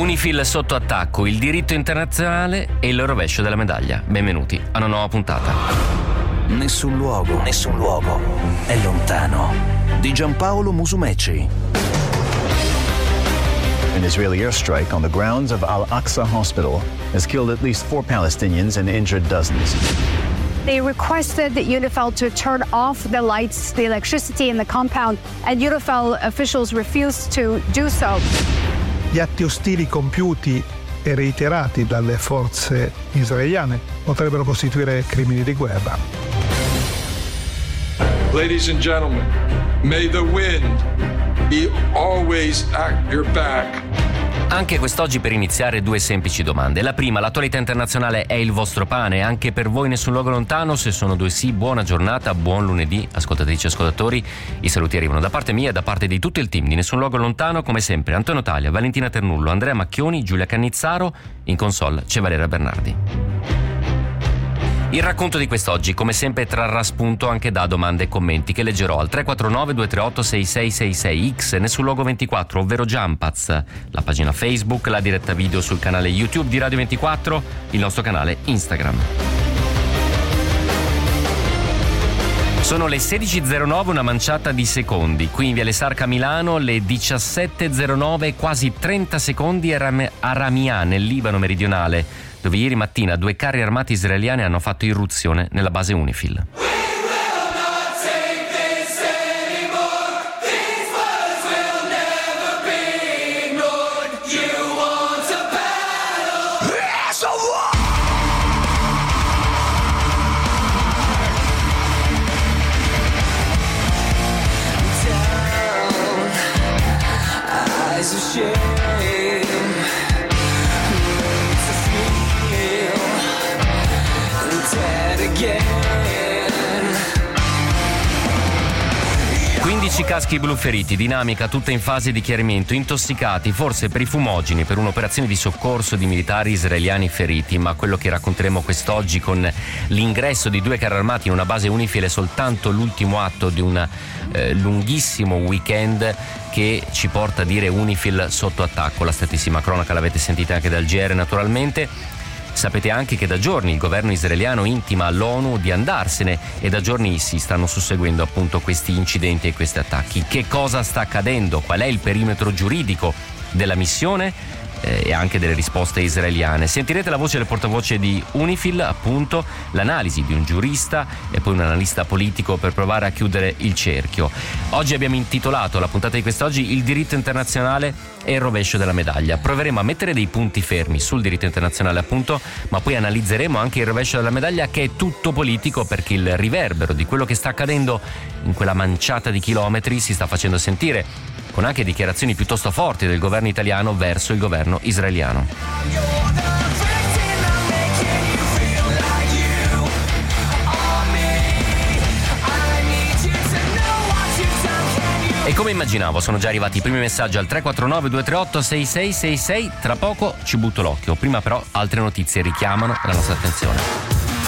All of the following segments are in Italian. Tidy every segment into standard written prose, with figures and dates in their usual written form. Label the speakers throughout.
Speaker 1: UNIFIL sotto attacco, il diritto internazionale e il rovescio della medaglia. Benvenuti a una nuova puntata.
Speaker 2: Nessun luogo è lontano. Di Giampaolo Musumeci.
Speaker 3: An Israeli airstrike on the grounds of Al-Aqsa Hospital has killed at least 4 Palestinians and injured dozens.
Speaker 4: They requested UNIFIL to turn off the lights, the electricity in the compound, and UNIFIL officials refused to do so.
Speaker 5: Gli atti ostili compiuti e reiterati dalle forze israeliane potrebbero costituire crimini di guerra.
Speaker 6: Ladies and gentlemen, may the wind be always at your back.
Speaker 1: Anche quest'oggi per iniziare 2 semplici domande. La prima, l'attualità internazionale è il vostro pane? Anche per voi Nessun luogo lontano? Se sono 2 sì, buona giornata, buon lunedì, ascoltatrici e ascoltatori. I saluti arrivano da parte mia e da parte di tutto il team di Nessun luogo lontano, come sempre Antonio Taglia, Valentina Ternullo, Andrea Macchioni, Giulia Cannizzaro, in console c'è Valeria Bernardi. Il racconto di quest'oggi, come sempre, trarrà spunto anche da domande e commenti che leggerò al 349-238-6666 X, Nessun luogo 24, ovvero Jumpaz, la pagina Facebook, la diretta video sul canale YouTube di Radio 24, il nostro canale Instagram. Sono le 16.09, una manciata di secondi. Qui in Viale Sarca Milano, le 17.09, quasi 30 secondi a Ramia, nel Libano meridionale, dove ieri mattina 2 carri armati israeliani hanno fatto irruzione nella base UNIFIL. Caschi blu feriti, dinamica tutta in fase di chiarimento, intossicati, forse per i fumogeni, per un'operazione di soccorso di militari israeliani feriti, ma quello che racconteremo quest'oggi con l'ingresso di 2 carri armati in una base UNIFIL è soltanto l'ultimo atto di un lunghissimo weekend che ci porta a dire UNIFIL sotto attacco. La strettissima cronaca l'avete sentita anche dal GR naturalmente. Sapete anche che da giorni il governo israeliano intima all'ONU di andarsene e da giorni si stanno susseguendo appunto questi incidenti e questi attacchi. Che cosa sta accadendo? Qual è il perimetro giuridico della missione? E anche delle risposte israeliane. Sentirete la voce del portavoce di UNIFIL, appunto, l'analisi di un giurista e poi un analista politico per provare a chiudere il cerchio. Oggi abbiamo intitolato la puntata di quest'oggi Il diritto internazionale e il rovescio della medaglia. Proveremo a mettere dei punti fermi sul diritto internazionale, appunto, ma poi analizzeremo anche il rovescio della medaglia, che è tutto politico, perché il riverbero di quello che sta accadendo in quella manciata di chilometri si sta facendo sentire, con anche dichiarazioni piuttosto forti del governo italiano verso il governo israeliano. E come immaginavo, sono già arrivati i primi messaggi al 349-238-6666. Tra poco ci butto l'occhio. Prima però altre notizie richiamano la nostra attenzione.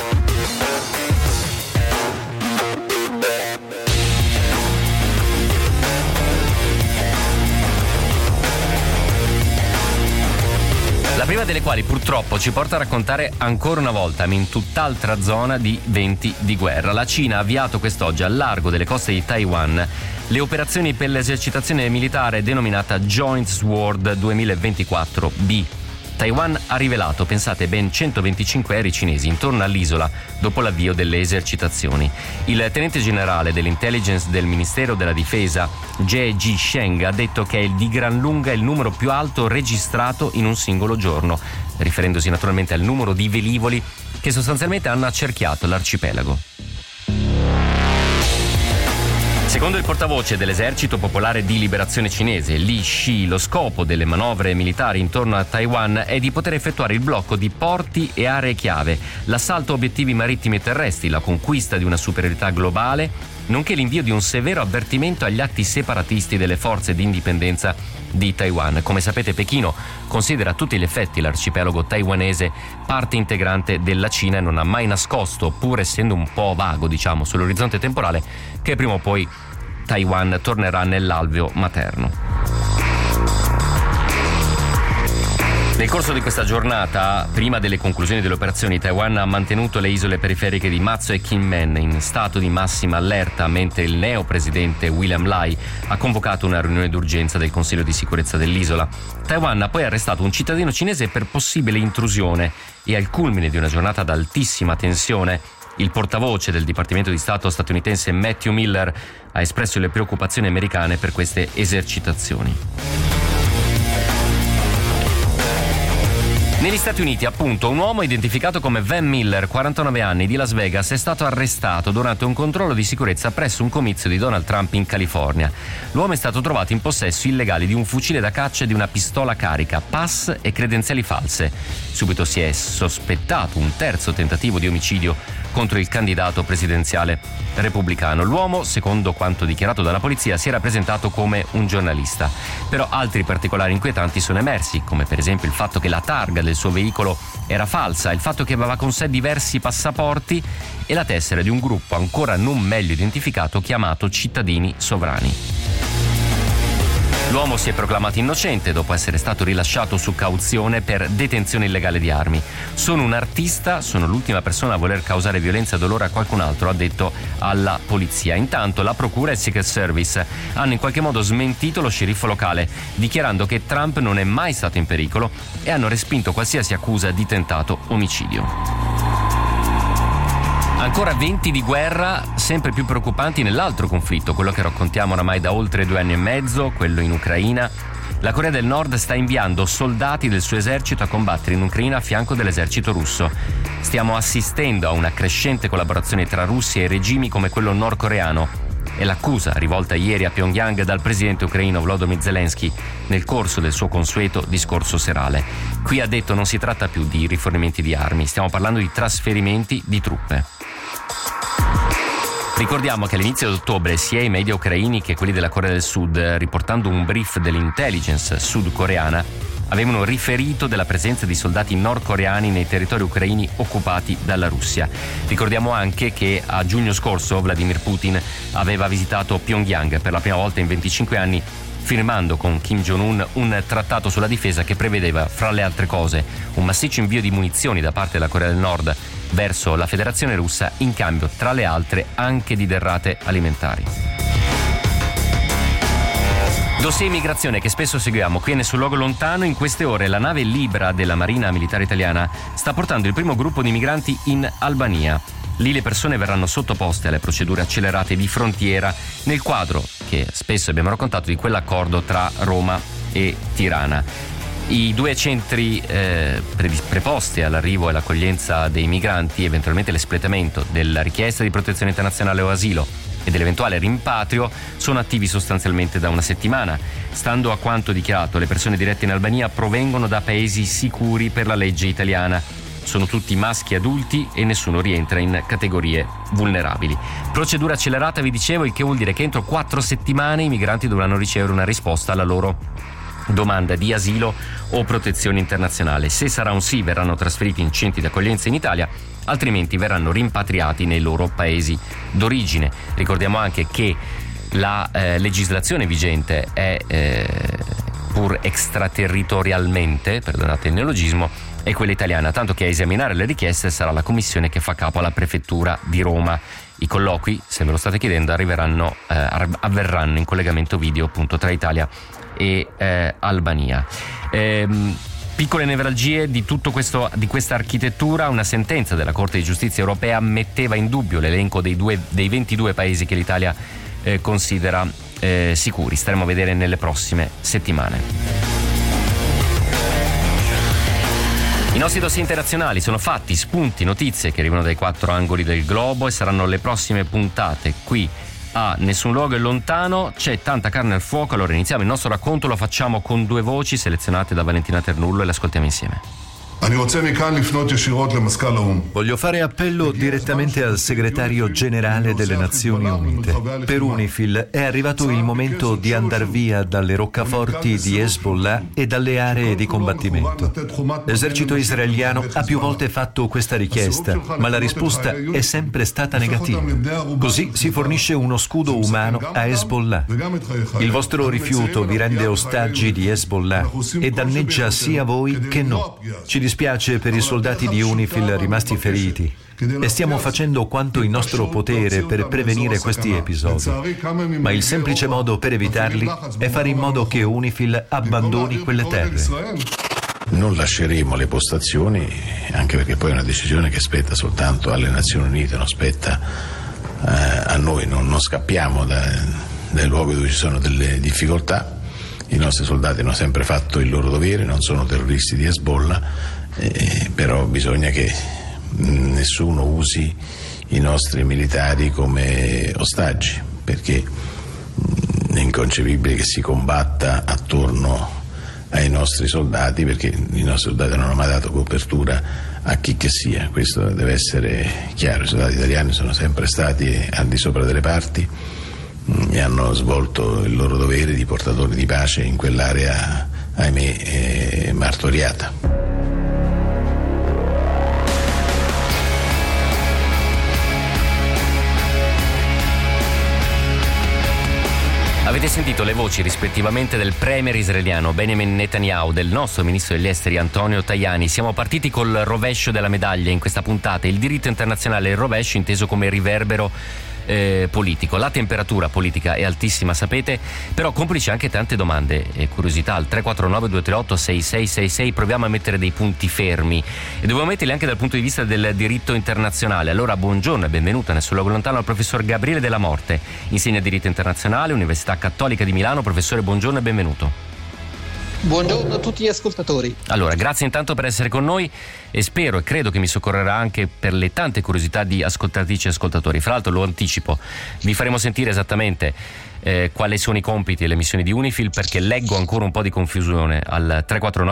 Speaker 1: La prima delle quali purtroppo ci porta a raccontare ancora una volta, ma in tutt'altra zona di venti di guerra. La Cina ha avviato quest'oggi al largo delle coste di Taiwan le operazioni per l'esercitazione militare denominata Joint Sword 2024B. Taiwan ha rivelato, pensate, ben 125 aerei cinesi intorno all'isola dopo l'avvio delle esercitazioni. Il tenente generale dell'intelligence del Ministero della Difesa, Jie Ji-sheng, ha detto che è di gran lunga il numero più alto registrato in un singolo giorno, riferendosi naturalmente al numero di velivoli che sostanzialmente hanno accerchiato l'arcipelago. Secondo il portavoce dell'Esercito Popolare di Liberazione Cinese, Li Shi, lo scopo delle manovre militari intorno a Taiwan è di poter effettuare il blocco di porti e aree chiave, l'assalto a obiettivi marittimi e terrestri, la conquista di una superiorità globale, nonché l'invio di un severo avvertimento agli atti separatisti delle forze di indipendenza di Taiwan. Come sapete, Pechino considera a tutti gli effetti l'arcipelago taiwanese parte integrante della Cina e non ha mai nascosto, pur essendo un po' vago, diciamo, sull'orizzonte temporale, che prima o poi Taiwan tornerà nell'alveo materno. Nel corso di questa giornata, prima delle conclusioni delle operazioni, Taiwan ha mantenuto le isole periferiche di Matsu e Kinmen in stato di massima allerta, mentre il neopresidente William Lai ha convocato una riunione d'urgenza del Consiglio di sicurezza dell'isola. Taiwan ha poi arrestato un cittadino cinese per possibile intrusione e al culmine di una giornata ad altissima tensione, il portavoce del Dipartimento di Stato statunitense Matthew Miller ha espresso le preoccupazioni americane per queste esercitazioni. Negli Stati Uniti, appunto, un uomo identificato come Van Miller, 49 anni, di Las Vegas, è stato arrestato durante un controllo di sicurezza presso un comizio di Donald Trump in California. L'uomo è stato trovato in possesso illegale di un fucile da caccia e di una pistola carica, pass e credenziali false. Subito si è sospettato un terzo tentativo di omicidio contro il candidato presidenziale repubblicano. L'uomo, secondo quanto dichiarato dalla polizia, si era presentato come un giornalista. Però altri particolari inquietanti sono emersi, come per esempio il fatto che la targa del suo veicolo era falsa, il fatto che aveva con sé diversi passaporti e la tessera di un gruppo ancora non meglio identificato chiamato Cittadini Sovrani. L'uomo si è proclamato innocente dopo essere stato rilasciato su cauzione per detenzione illegale di armi. Sono un artista, sono l'ultima persona a voler causare violenza e dolore a qualcun altro, ha detto alla polizia. Intanto la procura e il Secret Service hanno in qualche modo smentito lo sceriffo locale, dichiarando che Trump non è mai stato in pericolo e hanno respinto qualsiasi accusa di tentato omicidio. Ancora venti di guerra sempre più preoccupanti nell'altro conflitto, quello che raccontiamo oramai da oltre 2 anni e mezzo, quello in Ucraina. La Corea del Nord sta inviando soldati del suo esercito a combattere in Ucraina a fianco dell'esercito russo. Stiamo assistendo a una crescente collaborazione tra Russia e regimi come quello nordcoreano. È l'accusa rivolta ieri a Pyongyang dal presidente ucraino Volodymyr Zelensky nel corso del suo consueto discorso serale. Qui ha detto non si tratta più di rifornimenti di armi, stiamo parlando di trasferimenti di truppe. Ricordiamo che all'inizio di ottobre sia i media ucraini che quelli della Corea del Sud, riportando un brief dell'intelligence sudcoreana, avevano riferito della presenza di soldati nordcoreani nei territori ucraini occupati dalla Russia. Ricordiamo anche che a giugno scorso Vladimir Putin aveva visitato Pyongyang per la prima volta in 25 anni, firmando con Kim Jong-un un trattato sulla difesa che prevedeva, fra le altre cose, un massiccio invio di munizioni da parte della Corea del Nord verso la Federazione Russa in cambio, tra le altre, anche di derrate alimentari. Dossier immigrazione che spesso seguiamo qui Nessun Luogo Lontano. In queste ore la nave Libra della Marina Militare Italiana sta portando il primo gruppo di migranti in Albania. Lì le persone verranno sottoposte alle procedure accelerate di frontiera nel quadro, che spesso abbiamo raccontato, di quell'accordo tra Roma e Tirana. I 2 centri preposti all'arrivo e l'accoglienza dei migranti, eventualmente l'espletamento della richiesta di protezione internazionale o asilo e dell'eventuale rimpatrio, sono attivi sostanzialmente da una settimana. Stando a quanto dichiarato, le persone dirette in Albania provengono da paesi sicuri per la legge italiana. Sono tutti maschi adulti e nessuno rientra in categorie vulnerabili. Procedura accelerata, vi dicevo, il che vuol dire che entro 4 settimane i migranti dovranno ricevere una risposta alla loro domanda di asilo o protezione internazionale. Se sarà un sì, verranno trasferiti in centri di accoglienza in Italia, altrimenti verranno rimpatriati nei loro paesi d'origine. Ricordiamo anche che la legislazione vigente è pur extraterritorialmente, perdonate il neologismo, è quella italiana, tanto che a esaminare le richieste sarà la commissione che fa capo alla prefettura di Roma. I colloqui, se me lo state chiedendo, avverranno in collegamento video appunto tra Italia e Albania. Piccole nevralgie di tutto questo, di questa architettura. Una sentenza della Corte di Giustizia europea metteva in dubbio l'elenco dei 22 paesi che l'Italia considera sicuri. Staremo a vedere nelle prossime settimane. I nostri dossier internazionali sono fatti, spunti, notizie che arrivano dai 4 angoli del globo e saranno le prossime puntate qui a Nessun Luogo è Lontano. C'è tanta carne al fuoco, allora iniziamo il nostro racconto, lo facciamo con 2 voci selezionate da Valentina Ternullo e le ascoltiamo insieme.
Speaker 7: Voglio fare appello direttamente al segretario generale delle Nazioni Unite. Per UNIFIL è arrivato il momento di andar via dalle roccaforti di Hezbollah e dalle aree di combattimento. L'esercito israeliano ha più volte fatto questa richiesta, ma la risposta è sempre stata negativa. Così si fornisce uno scudo umano a Hezbollah. Il vostro rifiuto vi rende ostaggi di Hezbollah e danneggia sia voi che noi. Ci dispiace per i soldati di UNIFIL rimasti feriti e stiamo facendo quanto in nostro potere per prevenire questi episodi. Ma il semplice modo per evitarli è fare in modo che UNIFIL abbandoni quelle terre.
Speaker 8: Non lasceremo le postazioni, anche perché poi è una decisione che spetta soltanto alle Nazioni Unite, non spetta a noi, non scappiamo dai luoghi dove ci sono delle difficoltà. I nostri soldati hanno sempre fatto il loro dovere, non sono terroristi di Hezbollah, però bisogna che nessuno usi i nostri militari come ostaggi, perché è inconcepibile che si combatta attorno ai nostri soldati, perché i nostri soldati non hanno mai dato copertura a chi che sia. Questo deve essere chiaro. I soldati italiani sono sempre stati al di sopra delle parti e hanno svolto il loro dovere di portatori di pace in quell'area, ahimè, martoriata.
Speaker 1: Avete sentito le voci rispettivamente del premier israeliano Benjamin Netanyahu, del nostro ministro degli esteri Antonio Tajani. Siamo partiti col rovescio della medaglia in questa puntata, il diritto internazionale e il rovescio inteso come riverbero politico. La temperatura politica è altissima, sapete, però complice anche tante domande e curiosità. Al 349-238-6666 proviamo a mettere dei punti fermi e dobbiamo metterli anche dal punto di vista del diritto internazionale. Allora buongiorno e benvenuta nel suo luogo lontano al professor Gabriele Della Morte, insegna diritto internazionale, Università Cattolica di Milano. Professore, buongiorno e benvenuto.
Speaker 9: Buongiorno a tutti gli ascoltatori.
Speaker 1: Allora, grazie intanto per essere con noi e spero e credo che mi soccorrerà anche per le tante curiosità di ascoltatrici e ascoltatori. Fra l'altro lo anticipo, vi faremo sentire esattamente quali sono i compiti e le missioni di UNIFIL, perché leggo ancora un po' di confusione al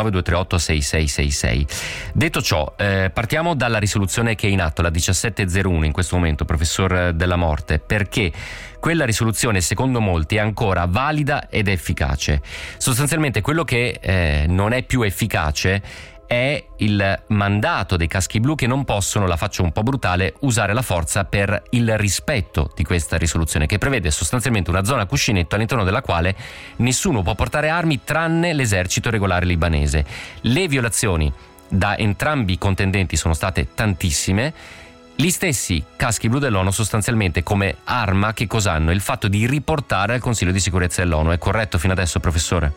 Speaker 1: 349-238-6666. Detto ciò, partiamo dalla risoluzione che è in atto, la 1701 in questo momento, professor Della Morte, perché quella risoluzione secondo molti è ancora valida ed efficace. Sostanzialmente quello che non è più efficace è il mandato dei caschi blu, che non possono, la faccio un po' brutale, usare la forza per il rispetto di questa risoluzione, che prevede sostanzialmente una zona cuscinetto all'interno della quale nessuno può portare armi tranne l'esercito regolare libanese. Le violazioni da entrambi i contendenti sono state tantissime. Gli stessi caschi blu dell'ONU sostanzialmente come arma che cosa hanno? Il fatto di riportare al Consiglio di sicurezza dell'ONU. È corretto fino adesso, professore?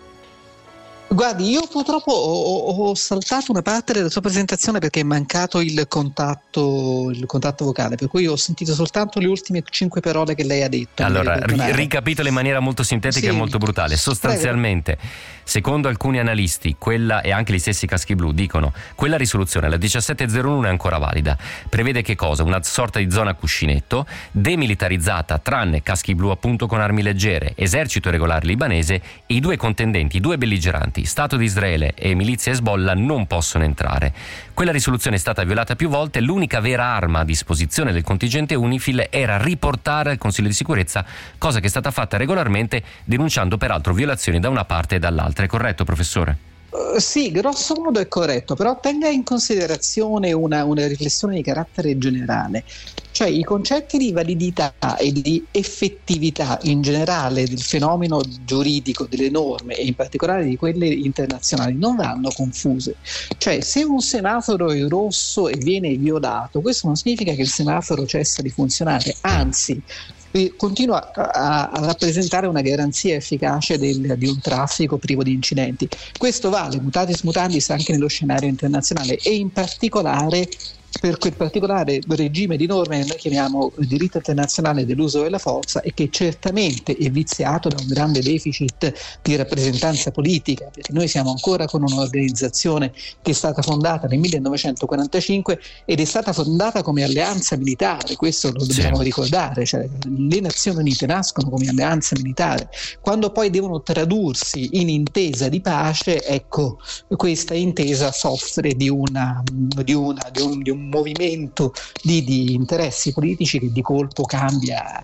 Speaker 9: Guardi, io purtroppo ho saltato una parte della sua presentazione perché è mancato il contatto vocale, per cui ho sentito soltanto le ultime 5 parole che lei ha detto.
Speaker 1: Allora, ricapitolo in maniera molto sintetica e molto brutale. Sostanzialmente, secondo alcuni analisti, quella e anche gli stessi caschi blu dicono quella risoluzione, la 1701, è ancora valida. Prevede che cosa? Una sorta di zona cuscinetto, demilitarizzata tranne caschi blu appunto con armi leggere, esercito regolare libanese, e i due contendenti, i due belligeranti, Stato di Israele e milizia Hezbollah, non possono entrare. Quella risoluzione è stata violata più volte. L'unica vera arma a disposizione del contingente UNIFIL era riportare al Consiglio di sicurezza, cosa che è stata fatta regolarmente, denunciando peraltro violazioni da una parte e dall'altra. È corretto, professore?
Speaker 9: Sì, grosso modo è corretto, però tenga in considerazione una riflessione di carattere generale, cioè i concetti di validità e di effettività in generale del fenomeno giuridico, delle norme e in particolare di quelle internazionali non vanno confuse. Cioè, se un semaforo è rosso e viene violato, questo non significa che il semaforo cessa di funzionare, anzi continua a rappresentare una garanzia efficace di un traffico privo di incidenti. Questo vale mutatis mutandis anche nello scenario internazionale e in particolare per quel particolare regime di norme che noi chiamiamo diritto internazionale dell'uso della forza, e che certamente è viziato da un grande deficit di rappresentanza politica, perché noi siamo ancora con un'organizzazione che è stata fondata nel 1945 ed è stata fondata come alleanza militare, questo lo dobbiamo ricordare, cioè, le Nazioni Unite nascono come alleanza militare, quando poi devono tradursi in intesa di pace, ecco, questa intesa soffre di un movimento di interessi politici che di colpo cambia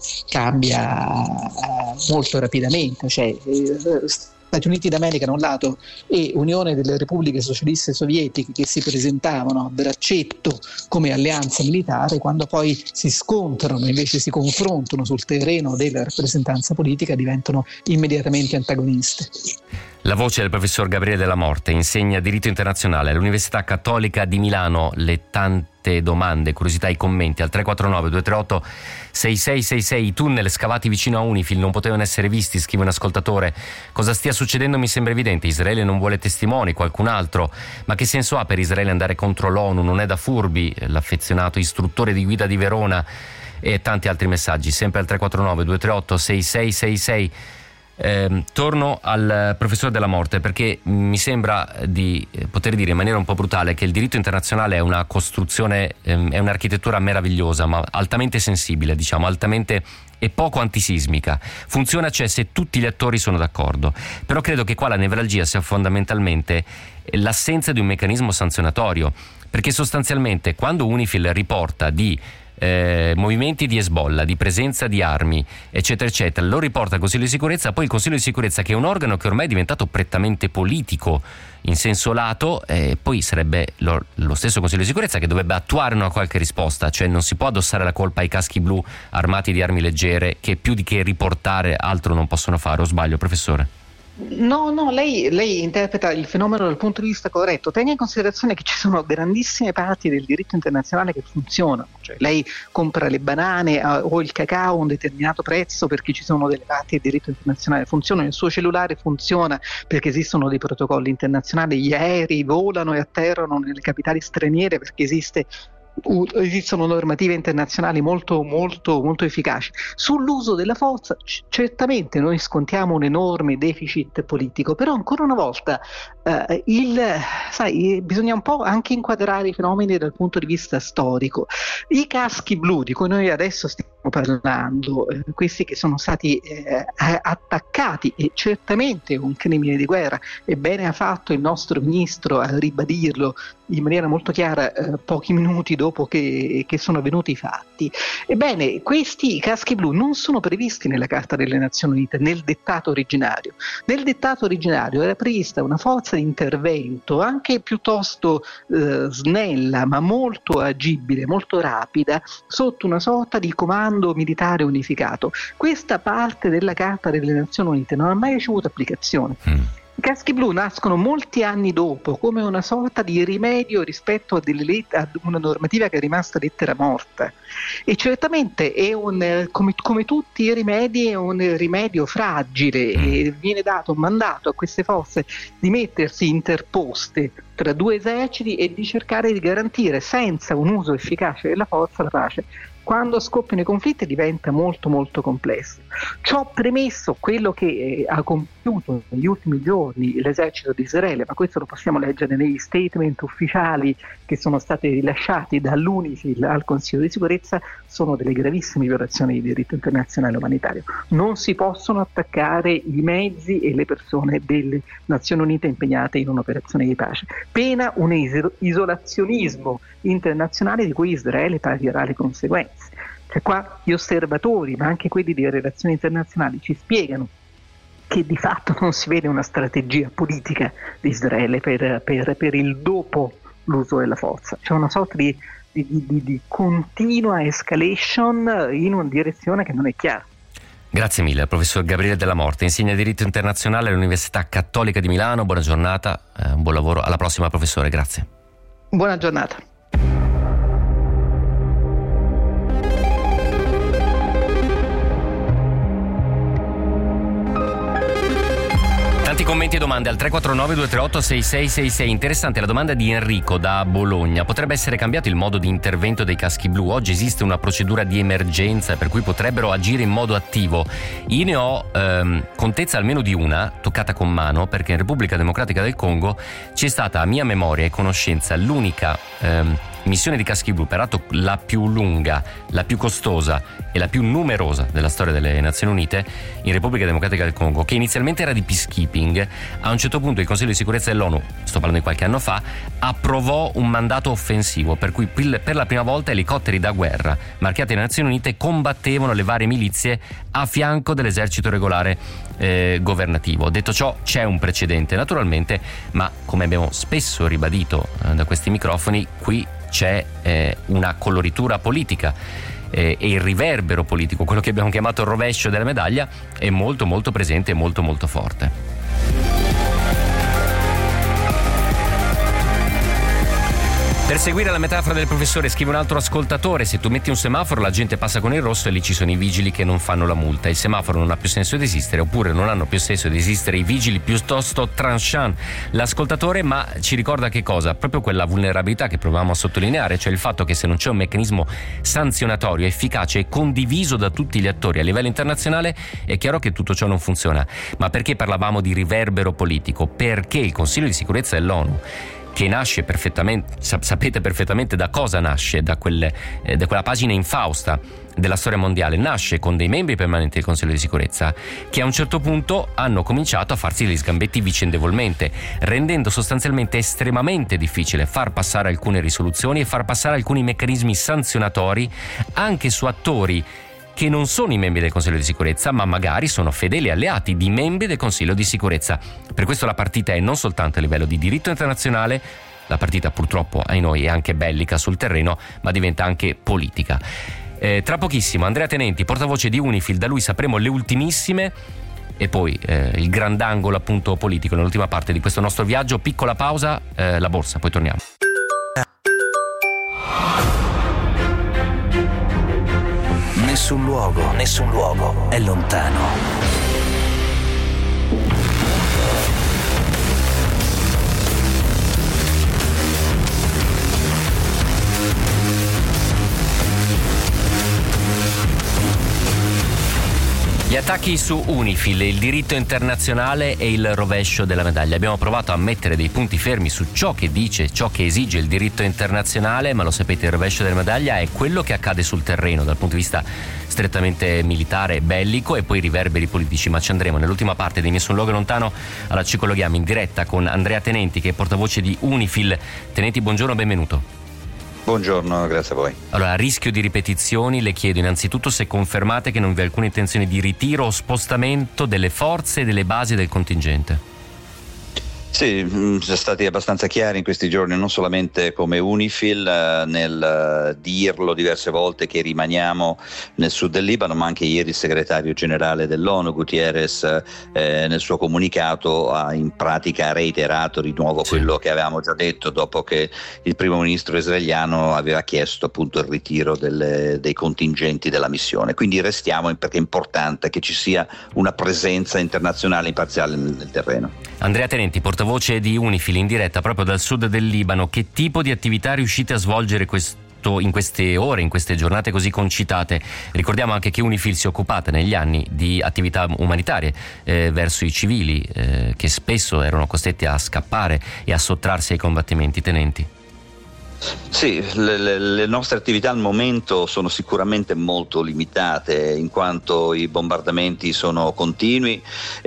Speaker 9: molto rapidamente, cioè Stati Uniti d'America da un lato e Unione delle Repubbliche Socialiste Sovietiche che si presentavano a braccetto come alleanza militare, quando poi si scontrano, invece si confrontano sul terreno della rappresentanza politica, diventano immediatamente antagoniste.
Speaker 1: La voce del professor Gabriele Della Morte, insegna diritto internazionale all'Università Cattolica di Milano. Le tante domande, curiosità, i commenti al 349-238-6666. I tunnel scavati vicino a Unifil non potevano essere visti, scrive un ascoltatore. Cosa stia succedendo mi sembra evidente. Israele non vuole testimoni, qualcun altro. Ma che senso ha per Israele andare contro l'ONU? Non è da furbi. L'affezionato istruttore di guida di Verona, e tanti altri messaggi, sempre al 349-238-6666. Torno al professore Della Morte, perché mi sembra di poter dire in maniera un po' brutale che il diritto internazionale è una costruzione, è un'architettura meravigliosa, ma altamente sensibile, diciamo, altamente e poco antisismica. Funziona, cioè, se tutti gli attori sono d'accordo. Però credo che qua la nevralgia sia fondamentalmente l'assenza di un meccanismo sanzionatorio, perché sostanzialmente quando Unifil riporta di movimenti di Hezbollah, di presenza di armi, eccetera eccetera, lo riporta al Consiglio di Sicurezza, poi il Consiglio di Sicurezza, che è un organo che ormai è diventato prettamente politico in senso lato, poi sarebbe lo stesso Consiglio di Sicurezza che dovrebbe attuare una qualche risposta, cioè non si può addossare la colpa ai caschi blu armati di armi leggere, che più di che riportare altro non possono fare. O sbaglio, professore?
Speaker 9: No, lei interpreta il fenomeno dal punto di vista corretto. Tenga in considerazione che ci sono grandissime parti del diritto internazionale che funzionano, cioè lei compra le banane o il cacao a un determinato prezzo perché ci sono delle parti del diritto internazionale che funzionano, il suo cellulare funziona perché esistono dei protocolli internazionali, gli aerei volano e atterrano nelle capitali straniere perché esistono normative internazionali molto molto molto efficaci. Sull'uso della forza certamente noi scontiamo un enorme deficit politico, però ancora una volta bisogna un po' anche inquadrare i fenomeni dal punto di vista storico. I caschi blu di cui noi adesso stiamo parlando, questi che sono stati attaccati, e certamente un crimine di guerra, e bene ha fatto il nostro ministro a ribadirlo in maniera molto chiara pochi minuti dopo che sono avvenuti i fatti. Ebbene, questi caschi blu non sono previsti nella Carta delle Nazioni Unite, nel dettato originario. Nel dettato originario era prevista una forza di intervento anche piuttosto snella, ma molto agibile, molto rapida, sotto una sorta di comando militare unificato. Questa parte della Carta delle Nazioni Unite non ha mai ricevuto applicazione. I caschi blu nascono molti anni dopo come una sorta di rimedio rispetto a una normativa che è rimasta lettera morta, e certamente è come tutti i rimedi è un rimedio fragile, e viene dato un mandato a queste forze di mettersi interposte tra due eserciti e di cercare di garantire senza un uso efficace della forza la pace. Quando scoppiano i conflitti diventa molto molto complesso. Ciò premesso, quello che ha compiuto negli ultimi giorni l'esercito di Israele, ma questo lo possiamo leggere negli statement ufficiali che sono stati rilasciati dall'UNIFIL al Consiglio di Sicurezza, sono delle gravissime violazioni di diritto internazionale umanitario. Non si possono attaccare i mezzi e le persone delle Nazioni Unite impegnate in un'operazione di pace, pena un isolazionismo internazionale di cui Israele pagherà le conseguenze. Cioè, qua gli osservatori, ma anche quelli di relazioni internazionali, ci spiegano che di fatto non si vede una strategia politica di Israele per il dopo l'uso della forza. C'è una sorta di continua escalation in una direzione che non è chiara.
Speaker 1: Grazie mille al professor Gabriele Della Morte, insegna diritto internazionale all'Università Cattolica di Milano. Buona giornata, buon lavoro, alla prossima professore, grazie.
Speaker 9: Buona giornata.
Speaker 1: Tanti commenti e domande al 349-238-6666. Interessante la domanda di Enrico da Bologna. Potrebbe essere cambiato il modo di intervento dei caschi blu? Oggi esiste una procedura di emergenza per cui potrebbero agire in modo attivo. Io ne ho contezza almeno di una, toccata con mano, perché in Repubblica Democratica del Congo c'è stata, a mia memoria e conoscenza, l'unica missione di caschi blu, peraltro la più lunga, la più costosa e la più numerosa della storia delle Nazioni Unite, in Repubblica Democratica del Congo, che inizialmente era di peacekeeping. A un certo punto il Consiglio di sicurezza dell'ONU, sto parlando di qualche anno fa, approvò un mandato offensivo per cui per la prima volta elicotteri da guerra marchiati alle Nazioni Unite combattevano le varie milizie a fianco dell'esercito regolare governativo. Detto ciò, c'è un precedente naturalmente, ma come abbiamo spesso ribadito da questi microfoni, qui c'è una coloritura politica e il riverbero politico, quello che abbiamo chiamato il rovescio della medaglia, è molto molto presente e molto molto forte. Per seguire la metafora del professore, scrive un altro ascoltatore: se tu metti un semaforo la gente passa con il rosso e lì ci sono i vigili che non fanno la multa. Il semaforo non ha più senso di esistere, oppure non hanno più senso di esistere i vigili, piuttosto tranchant l'ascoltatore, ma ci ricorda che cosa? Proprio quella vulnerabilità che provavamo a sottolineare, cioè il fatto che se non c'è un meccanismo sanzionatorio efficace e condiviso da tutti gli attori a livello internazionale, è chiaro che tutto ciò non funziona. Ma perché parlavamo di riverbero politico? Perché il Consiglio di sicurezza dell'ONU, che nasce perfettamente, sapete perfettamente da cosa nasce, da quella pagina infausta della storia mondiale, nasce con dei membri permanenti del Consiglio di sicurezza che a un certo punto hanno cominciato a farsi degli sgambetti vicendevolmente, rendendo sostanzialmente estremamente difficile far passare alcune risoluzioni e far passare alcuni meccanismi sanzionatori anche su attori che non sono i membri del Consiglio di sicurezza, ma magari sono fedeli alleati di membri del Consiglio di sicurezza. Per questo la partita è non soltanto a livello di diritto internazionale, la partita purtroppo ai noi è anche bellica sul terreno, ma diventa anche politica. Tra pochissimo Andrea Tenenti, portavoce di UNIFIL, da lui sapremo le ultimissime e poi il grandangolo appunto politico nell'ultima parte di questo nostro viaggio. Piccola pausa, la borsa, poi torniamo.
Speaker 2: Nessun luogo è lontano.
Speaker 1: Gli attacchi su UNIFIL, il diritto internazionale e il rovescio della medaglia. Abbiamo provato a mettere dei punti fermi su ciò che dice, ciò che esige il diritto internazionale, ma lo sapete, il rovescio della medaglia è quello che accade sul terreno dal punto di vista strettamente militare e bellico, e poi i riverberi politici. Ma ci andremo nell'ultima parte di Nessun luogo lontano. Allora ci colleghiamo in diretta con Andrea Tenenti, che è portavoce di UNIFIL. Tenenti, buongiorno, benvenuto.
Speaker 10: Buongiorno, grazie a voi.
Speaker 1: Allora, a rischio di ripetizioni, le chiedo innanzitutto se confermate che non vi è alcuna intenzione di ritiro o spostamento delle forze e delle basi del contingente.
Speaker 10: Sì, siamo stati abbastanza chiari in questi giorni, non solamente come UNIFIL nel dirlo diverse volte che rimaniamo nel sud del Libano, ma anche ieri il segretario generale dell'ONU Guterres nel suo comunicato ha in pratica reiterato di nuovo quello che avevamo già detto dopo che il primo ministro israeliano aveva chiesto appunto il ritiro dei contingenti della missione. Quindi restiamo, perché è importante che ci sia una presenza internazionale imparziale nel terreno.
Speaker 1: Andrea Tenenti, portavoce di UNIFIL, in diretta proprio dal sud del Libano. Che tipo di attività riuscite a svolgere in queste ore, in queste giornate così concitate? Ricordiamo anche che UNIFIL si è occupata negli anni di attività umanitarie verso i civili che spesso erano costretti a scappare e a sottrarsi ai combattimenti. Tenenti.
Speaker 10: Sì, le nostre attività al momento sono sicuramente molto limitate, in quanto i bombardamenti sono continui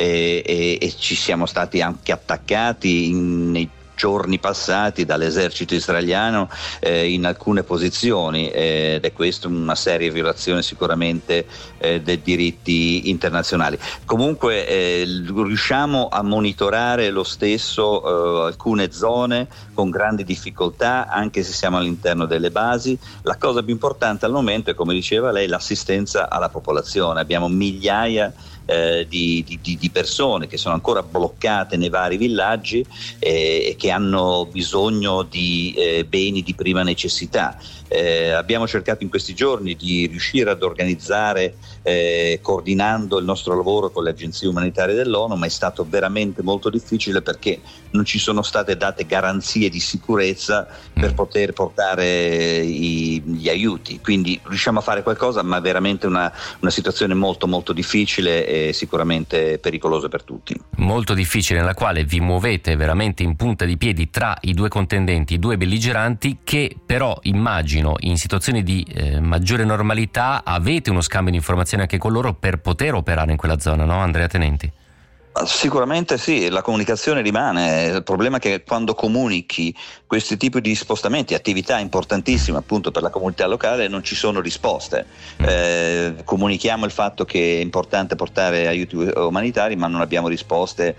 Speaker 10: e ci siamo stati anche attaccati nei giorni passati dall'esercito israeliano in alcune posizioni, ed è questa una seria violazione sicuramente dei diritti internazionali. Comunque riusciamo a monitorare lo stesso alcune zone con grandi difficoltà, anche se siamo all'interno delle basi. La cosa più importante al momento è, come diceva lei, l'assistenza alla popolazione. Abbiamo migliaia di persone che sono ancora bloccate nei vari villaggi e che hanno bisogno di beni di prima necessità. Abbiamo cercato in questi giorni di riuscire ad organizzare, coordinando il nostro lavoro con le agenzie umanitarie dell'ONU, ma è stato veramente molto difficile perché non ci sono state date garanzie di sicurezza per poter portare gli aiuti. Quindi riusciamo a fare qualcosa, ma veramente una situazione molto molto difficile e sicuramente pericolosa per tutti.
Speaker 1: Molto difficile, nella quale vi muovete veramente in punta di piedi tra i due contendenti, i due belligeranti, che però immagino in situazioni di maggiore normalità avete uno scambio di informazioni anche con loro per poter operare in quella zona, no Andrea Tenenti?
Speaker 10: Sicuramente sì, la comunicazione rimane. Il problema è che quando comunichi questi tipi di spostamenti, attività importantissime appunto per la comunità locale, non ci sono risposte. Comunichiamo il fatto che è importante portare aiuti umanitari, ma non abbiamo risposte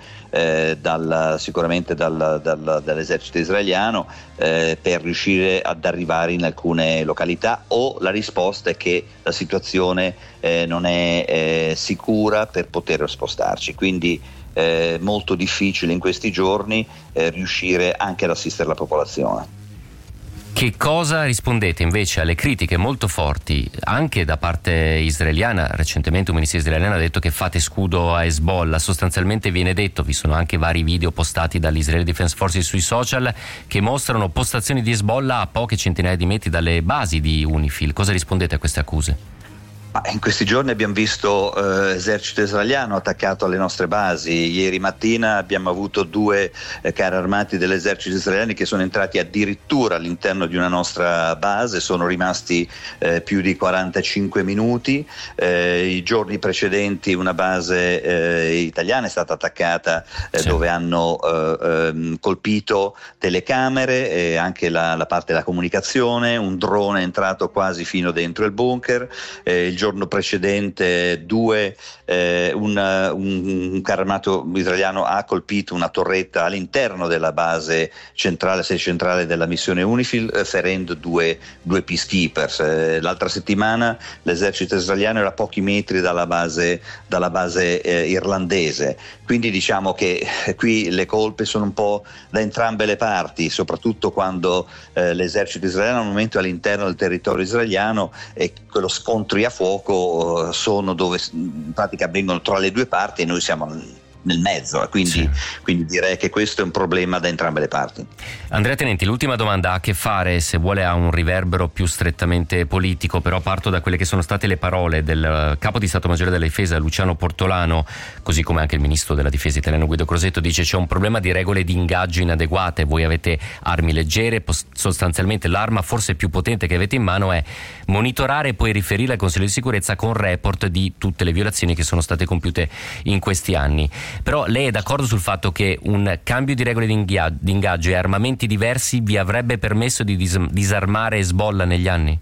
Speaker 10: sicuramente dall'esercito israeliano per riuscire ad arrivare in alcune località, o la risposta è che la situazione non è sicura per poter spostarci. Quindi molto difficile in questi giorni riuscire anche ad assistere la popolazione.
Speaker 1: Che cosa rispondete invece alle critiche molto forti anche da parte israeliana? Recentemente un ministro israeliano ha detto che fate scudo a Hezbollah. Sostanzialmente viene detto, vi sono anche vari video postati dall'Israeli Defense Forces sui social che mostrano postazioni di Hezbollah a poche centinaia di metri dalle basi di UNIFIL. Cosa rispondete a queste accuse?
Speaker 10: In questi giorni abbiamo visto esercito israeliano attaccato alle nostre basi. Ieri mattina abbiamo avuto 2 carri armati dell'esercito israeliano che sono entrati addirittura all'interno di una nostra base, sono rimasti più di 45 minuti. I giorni precedenti una base italiana è stata attaccata dove hanno colpito telecamere e anche la parte della comunicazione. Un drone è entrato quasi fino dentro il bunker. Il giorno precedente un carro armato israeliano ha colpito una torretta all'interno della base centrale, sede centrale della missione UNIFIL, ferendo due peacekeepers. L'altra settimana l'esercito israeliano era a pochi metri dalla base irlandese. Quindi diciamo che qui le colpe sono un po' da entrambe le parti, soprattutto quando l'esercito israeliano al momento è all'interno del territorio israeliano e quello scontri a fuoco sono dove in pratica avvengono tra le due parti e noi siamo nel mezzo, quindi direi che questo è un problema da entrambe le parti.
Speaker 1: Andrea Tenenti, l'ultima domanda ha a che fare, se vuole, ha un riverbero più strettamente politico, però parto da quelle che sono state le parole del capo di Stato Maggiore della Difesa Luciano Portolano, così come anche il ministro della Difesa italiano Guido Crosetto. Dice: c'è un problema di regole di ingaggio inadeguate, voi avete armi leggere, sostanzialmente l'arma forse più potente che avete in mano è monitorare e poi riferire al Consiglio di Sicurezza con report di tutte le violazioni che sono state compiute in questi anni. Però lei è d'accordo sul fatto che un cambio di regole di ingaggio e armamenti diversi vi avrebbe permesso di disarmare Hezbollah negli anni?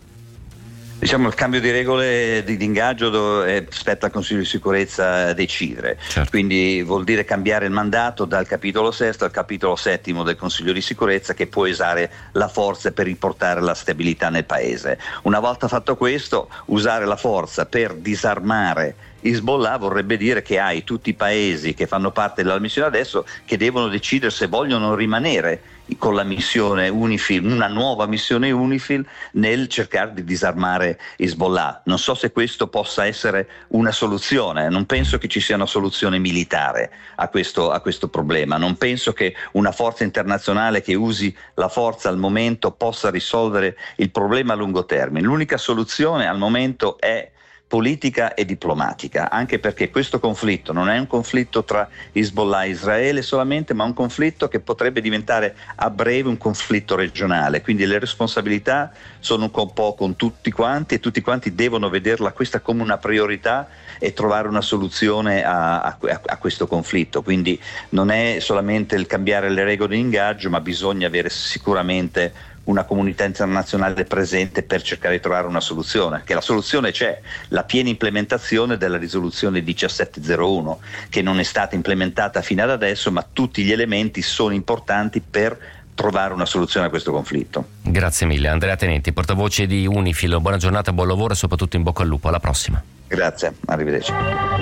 Speaker 10: Diciamo il cambio di regole di ingaggio spetta al Consiglio di Sicurezza decidere, quindi vuol dire cambiare il mandato dal capitolo 6 al capitolo 7 del Consiglio di Sicurezza, che può usare la forza per riportare la stabilità nel paese. Una volta fatto questo, usare la forza per disarmare Hezbollah vorrebbe dire che hai tutti i paesi che fanno parte della missione adesso che devono decidere se vogliono rimanere con la missione UNIFIL, una nuova missione UNIFIL, nel cercare di disarmare Hezbollah. Non so se questo possa essere una soluzione, non penso che ci sia una soluzione militare a questo problema, non penso che una forza internazionale che usi la forza al momento possa risolvere il problema a lungo termine. L'unica soluzione al momento è politica e diplomatica, anche perché questo conflitto non è un conflitto tra Hezbollah e Israele solamente, ma un conflitto che potrebbe diventare a breve un conflitto regionale, quindi le responsabilità sono un po' con tutti quanti e tutti quanti devono vederla questa come una priorità e trovare una soluzione a questo conflitto. Quindi non è solamente il cambiare le regole di ingaggio, ma bisogna avere sicuramente una comunità internazionale presente per cercare di trovare una soluzione, che la soluzione c'è, la piena implementazione della risoluzione 1701, che non è stata implementata fino ad adesso, ma tutti gli elementi sono importanti per trovare una soluzione a questo conflitto.
Speaker 1: Grazie mille. Andrea Tenenti, portavoce di UNIFIL, buona giornata, buon lavoro e soprattutto in bocca al lupo. Alla prossima.
Speaker 10: Grazie, arrivederci.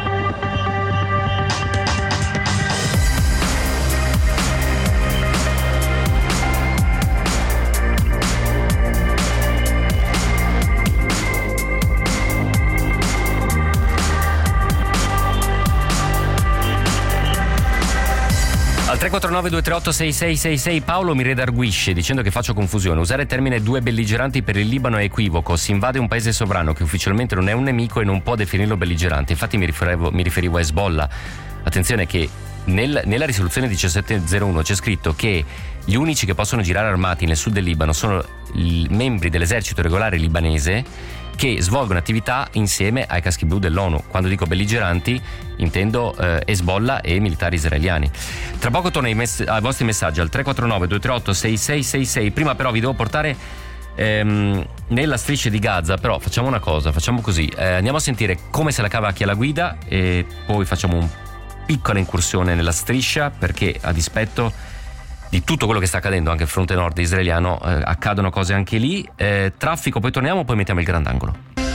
Speaker 1: Al 349-238-6666 Paolo mi redarguisce dicendo che faccio confusione. Usare il termine due belligeranti per il Libano è equivoco. Si invade un paese sovrano che ufficialmente non è un nemico e non può definirlo belligerante. Infatti mi riferivo a Hezbollah. Attenzione che nella risoluzione 1701 c'è scritto che gli unici che possono girare armati nel sud del Libano sono i membri dell'esercito regolare libanese che svolgono attività insieme ai caschi blu dell'ONU. Quando dico belligeranti intendo Hezbollah e militari israeliani. Tra poco torno ai vostri messaggi al 349-238-6666. Prima però vi devo portare nella striscia di Gaza, però facciamo una cosa, facciamo così, andiamo a sentire come se la cava chi ha la guida e poi facciamo una piccola incursione nella striscia, perché a dispetto di tutto quello che sta accadendo anche al fronte nord israeliano accadono cose anche lì. Traffico, poi torniamo, poi mettiamo il grandangolo.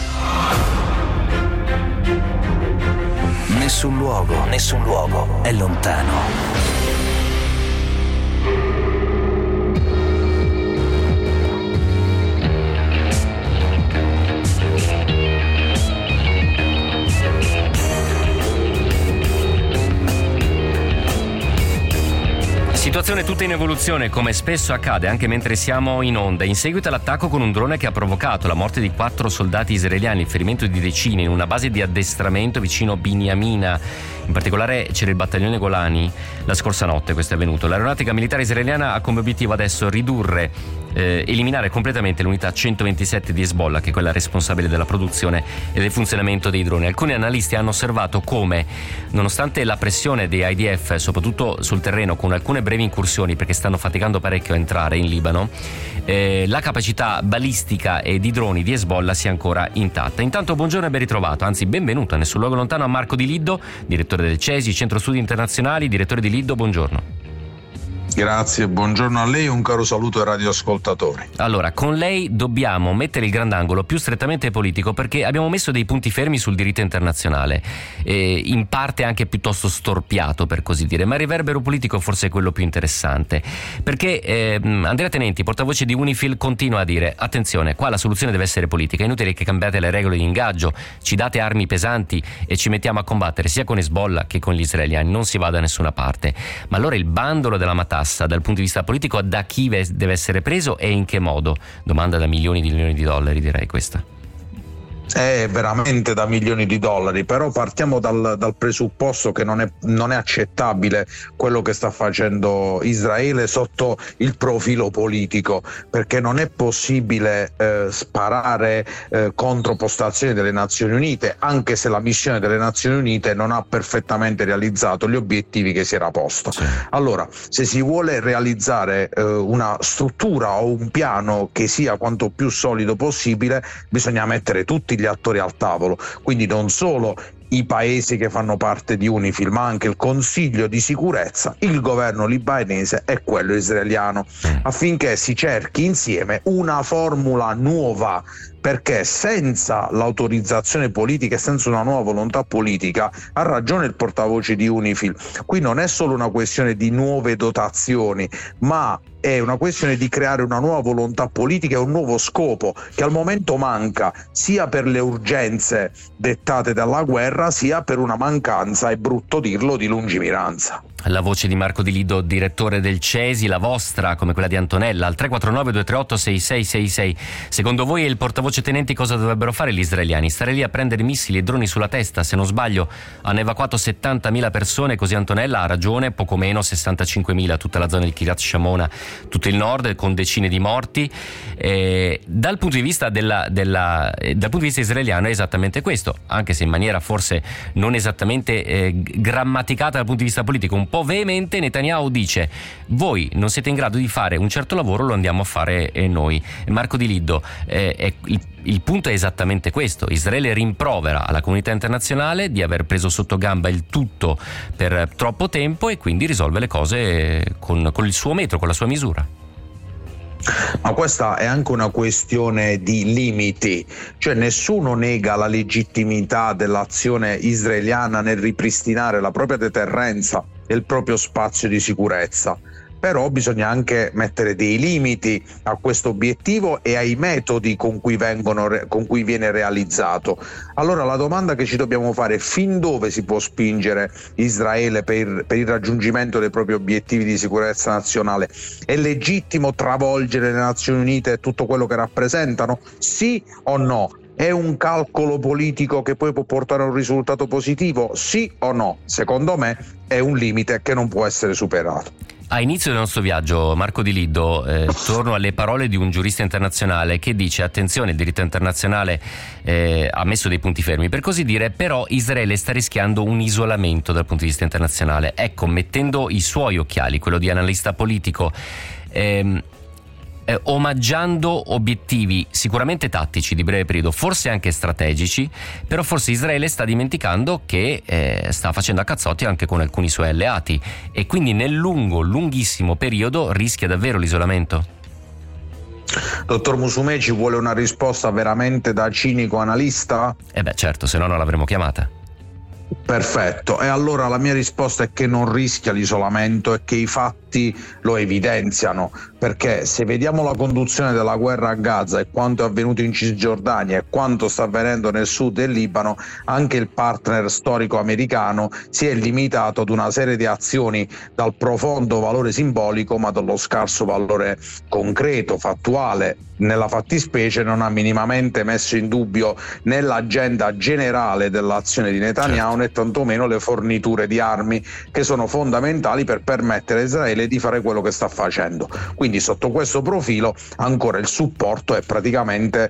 Speaker 2: Nessun luogo è lontano.
Speaker 1: Situazione tutta in evoluzione, come spesso accade anche mentre siamo in onda. In seguito all'attacco con un drone che ha provocato la morte di 4 soldati israeliani, il ferimento di decine in una base di addestramento vicino Biniamina, in particolare c'era il battaglione Golani, la scorsa notte questo è avvenuto. L'aeronautica militare israeliana ha come obiettivo adesso eliminare completamente l'unità 127 di Hezbollah, che è quella responsabile della produzione e del funzionamento dei droni. Alcuni analisti hanno osservato come, nonostante la pressione dei IDF, soprattutto sul terreno con alcune brevi incursioni perché stanno faticando parecchio a entrare in Libano, la capacità balistica e di droni di Hezbollah sia ancora intatta. Intanto buongiorno e ben ritrovato, anzi benvenuto a Nessun Luogo Lontano a Marco Di Liddo, direttore del CESI, Centro Studi Internazionali. Direttore Di Liddo, buongiorno.
Speaker 11: Grazie, buongiorno a lei e un caro saluto ai radioascoltatori.
Speaker 1: Allora, con lei dobbiamo mettere il grandangolo più strettamente politico, perché abbiamo messo dei punti fermi sul diritto internazionale, in parte anche piuttosto storpiato per così dire, ma il riverbero politico forse è quello più interessante, perché Andrea Tenenti, portavoce di UNIFIL, continua a dire attenzione, qua la soluzione deve essere politica, è inutile che cambiate le regole di ingaggio, ci date armi pesanti e ci mettiamo a combattere sia con Hezbollah che con gli israeliani, non si va da nessuna parte. Ma allora il bandolo della matassa dal punto di vista politico da chi deve essere preso e in che modo? Domanda da milioni di dollari, direi questa.
Speaker 11: È veramente da milioni di dollari, però partiamo dal presupposto che non è accettabile quello che sta facendo Israele sotto il profilo politico, perché non è possibile sparare contro postazioni delle Nazioni Unite, anche se la missione delle Nazioni Unite non ha perfettamente realizzato gli obiettivi che si era posto. Sì. Allora, se si vuole realizzare una struttura o un piano che sia quanto più solido possibile, bisogna mettere tutti gli attori al tavolo, quindi non solo i paesi che fanno parte di UNIFIL, ma anche il Consiglio di sicurezza, il governo libanese e quello israeliano, affinché si cerchi insieme una formula nuova, perché senza l'autorizzazione politica e senza una nuova volontà politica, ha ragione il portavoce di UNIFIL, qui non è solo una questione di nuove dotazioni, ma è una questione di creare una nuova volontà politica e un nuovo scopo che al momento manca, sia per le urgenze dettate dalla guerra, sia per una mancanza, è brutto dirlo, di lungimiranza.
Speaker 1: La voce di Marco Di Liddo, direttore del CESI, la vostra, come quella di Antonella, al 349-238-6666. Secondo voi e il portavoce Tenenti cosa dovrebbero fare gli israeliani? Stare lì a prendere missili e droni sulla testa? Se non sbaglio hanno evacuato 70.000 persone, così Antonella ha ragione, poco meno 65.000, tutta la zona del Kiryat Shimona, tutto il nord, con decine di morti. Dal punto di vista dal punto di vista israeliano è esattamente questo, anche se in maniera forse non esattamente grammaticata dal punto di vista politico, un po' veemente. Netanyahu dice: voi non siete in grado di fare un certo lavoro, lo andiamo a fare noi. Marco Di Liddo, il punto è esattamente questo: Israele rimprovera alla comunità internazionale di aver preso sotto gamba il tutto per troppo tempo e quindi risolve le cose con il suo metro, con la sua misura.
Speaker 11: Ma questa è anche una questione di limiti, cioè nessuno nega la legittimità dell'azione israeliana nel ripristinare la propria deterrenza e il proprio spazio di sicurezza. Però bisogna anche mettere dei limiti a questo obiettivo e ai metodi con cui viene realizzato. Allora la domanda che ci dobbiamo fare è: fin dove si può spingere Israele per il raggiungimento dei propri obiettivi di sicurezza nazionale? È legittimo travolgere le Nazioni Unite e tutto quello che rappresentano? Sì o no? È un calcolo politico che poi può portare a un risultato positivo? Sì o no? Secondo me è un limite che non può essere superato.
Speaker 1: A inizio del nostro viaggio, Marco Di Liddo, torno alle parole di un giurista internazionale che dice: attenzione, il diritto internazionale ha messo dei punti fermi, per così dire, però Israele sta rischiando un isolamento dal punto di vista internazionale. Ecco, mettendo i suoi occhiali, quello di analista politico, omaggiando obiettivi sicuramente tattici di breve periodo, forse anche strategici, però forse Israele sta dimenticando che sta facendo a cazzotti anche con alcuni suoi alleati e quindi nel lunghissimo periodo rischia davvero l'isolamento.
Speaker 11: Dottor Musumeci, ci vuole una risposta veramente da cinico analista?
Speaker 1: Certo, se no non l'avremmo chiamata.
Speaker 11: Perfetto, e allora la mia risposta è che non rischia l'isolamento e che i fatti lo evidenziano, perché se vediamo la conduzione della guerra a Gaza e quanto è avvenuto in Cisgiordania e quanto sta avvenendo nel sud del Libano, anche il partner storico americano si è limitato ad una serie di azioni dal profondo valore simbolico ma dallo scarso valore concreto, fattuale. Nella fattispecie non ha minimamente messo in dubbio né l'agenda generale dell'azione di Netanyahu né tantomeno le forniture di armi che sono fondamentali per permettere a Israele di fare quello che sta facendo. Quindi sotto questo profilo ancora il supporto è praticamente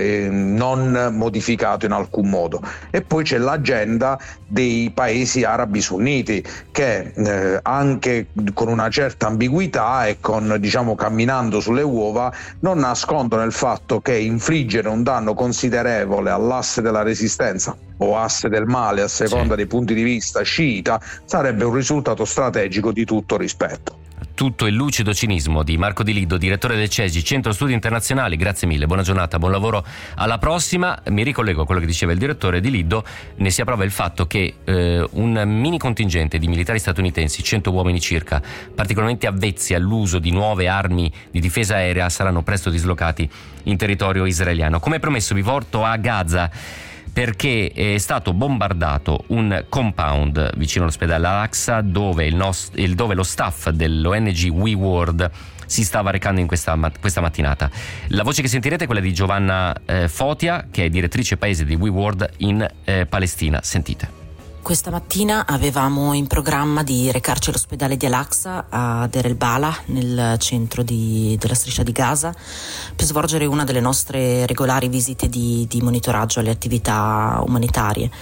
Speaker 11: non modificato in alcun modo. E poi c'è l'agenda dei paesi arabi sunniti che anche con una certa ambiguità e con, diciamo, camminando sulle uova, non nascondono il fatto che infliggere un danno considerevole all'asse della resistenza o asse del male, a seconda dei punti di vista sciita, sarebbe un risultato strategico di tutto rispetto.
Speaker 1: Tutto il lucido cinismo di Marco Di Liddo, direttore del CESI, Centro Studi Internazionali. Grazie mille, buona giornata, buon lavoro, alla prossima. Mi ricollego a quello che diceva il direttore Di Liddo, ne sia prova il fatto che un mini contingente di militari statunitensi, 100 uomini circa, particolarmente avvezzi all'uso di nuove armi di difesa aerea, saranno presto dislocati in territorio israeliano. Come promesso vi porto a Gaza, perché è stato bombardato un compound vicino all'ospedale Al-Aqsa dove lo staff dell'ONG We World si stava recando in questa mattinata. La voce che sentirete è quella di Giovanna Fotia, che è direttrice paese di We World in Palestina. Sentite.
Speaker 12: Questa mattina avevamo in programma di recarci all'ospedale di Al-Aqsa a Deir el-Balah, nel centro della striscia di Gaza, per svolgere una delle nostre regolari visite di monitoraggio alle attività umanitarie.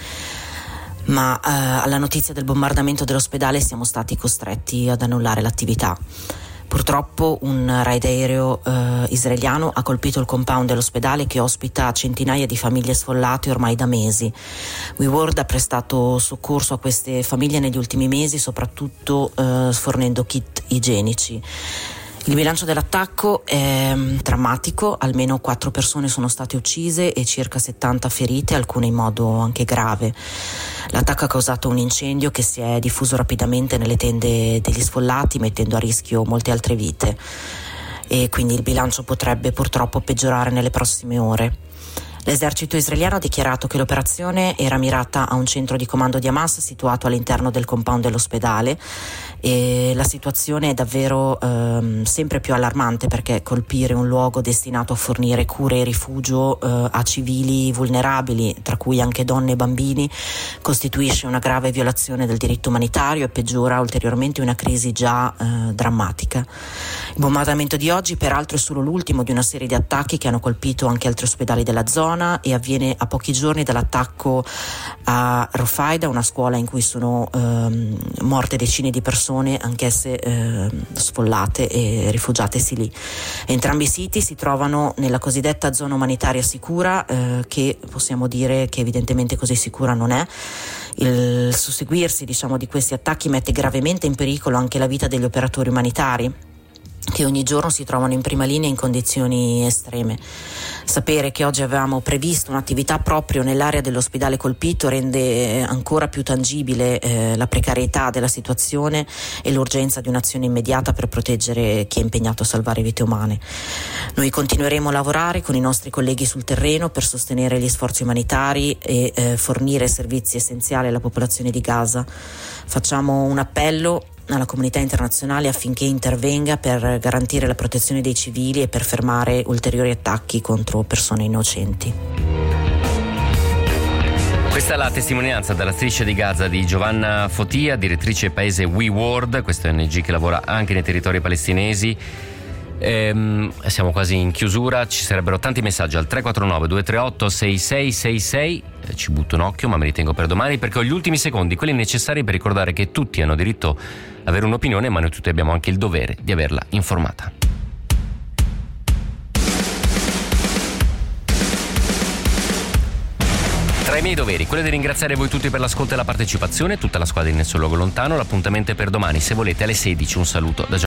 Speaker 12: Ma alla notizia del bombardamento dell'ospedale siamo stati costretti ad annullare l'attività. Purtroppo un raid aereo israeliano ha colpito il compound dell'ospedale che ospita centinaia di famiglie sfollate ormai da mesi. We World ha prestato soccorso a queste famiglie negli ultimi mesi, soprattutto fornendo kit igienici. Il bilancio dell'attacco è drammatico, almeno 4 persone sono state uccise e circa 70 ferite, alcune in modo anche grave. L'attacco ha causato un incendio che si è diffuso rapidamente nelle tende degli sfollati, mettendo a rischio molte altre vite, e quindi il bilancio potrebbe purtroppo peggiorare nelle prossime ore. L'esercito israeliano ha dichiarato che l'operazione era mirata a un centro di comando di Hamas situato all'interno del compound dell'ospedale, e la situazione è davvero sempre più allarmante, perché colpire un luogo destinato a fornire cure e rifugio a civili vulnerabili, tra cui anche donne e bambini, costituisce una grave violazione del diritto umanitario e peggiora ulteriormente una crisi già drammatica. Il bombardamento di oggi peraltro è solo l'ultimo di una serie di attacchi che hanno colpito anche altri ospedali della zona e avviene a pochi giorni dall'attacco a Rofaida, una scuola in cui sono morte decine di persone, anch'esse sfollate e rifugiatesi lì. Entrambi i siti si trovano nella cosiddetta zona umanitaria sicura, che possiamo dire che evidentemente così sicura non è. Il susseguirsi, di questi attacchi mette gravemente in pericolo anche la vita degli operatori umanitari, che ogni giorno si trovano in prima linea in condizioni estreme. Sapere che oggi avevamo previsto un'attività proprio nell'area dell'ospedale colpito rende ancora più tangibile la precarietà della situazione e l'urgenza di un'azione immediata per proteggere chi è impegnato a salvare vite umane. Noi continueremo a lavorare con i nostri colleghi sul terreno per sostenere gli sforzi umanitari e fornire servizi essenziali alla popolazione di Gaza. Facciamo un appello alla comunità internazionale affinché intervenga per garantire la protezione dei civili e per fermare ulteriori attacchi contro persone innocenti.
Speaker 1: Questa è la testimonianza dalla striscia di Gaza di Giovanna Fotia, direttrice paese We World, questa ONG che lavora anche nei territori palestinesi. Siamo quasi in chiusura, ci sarebbero tanti messaggi al 349 238 6666, ci butto un occhio ma me li tengo per domani perché ho gli ultimi secondi, quelli necessari per ricordare che tutti hanno diritto a avere un'opinione, ma noi tutti abbiamo anche il dovere di averla informata. Tra i miei doveri, quello di ringraziare voi tutti per l'ascolto e la partecipazione, tutta la squadra di Nessun Luogo Lontano. L'appuntamento è per domani, se volete alle 16. Un saluto da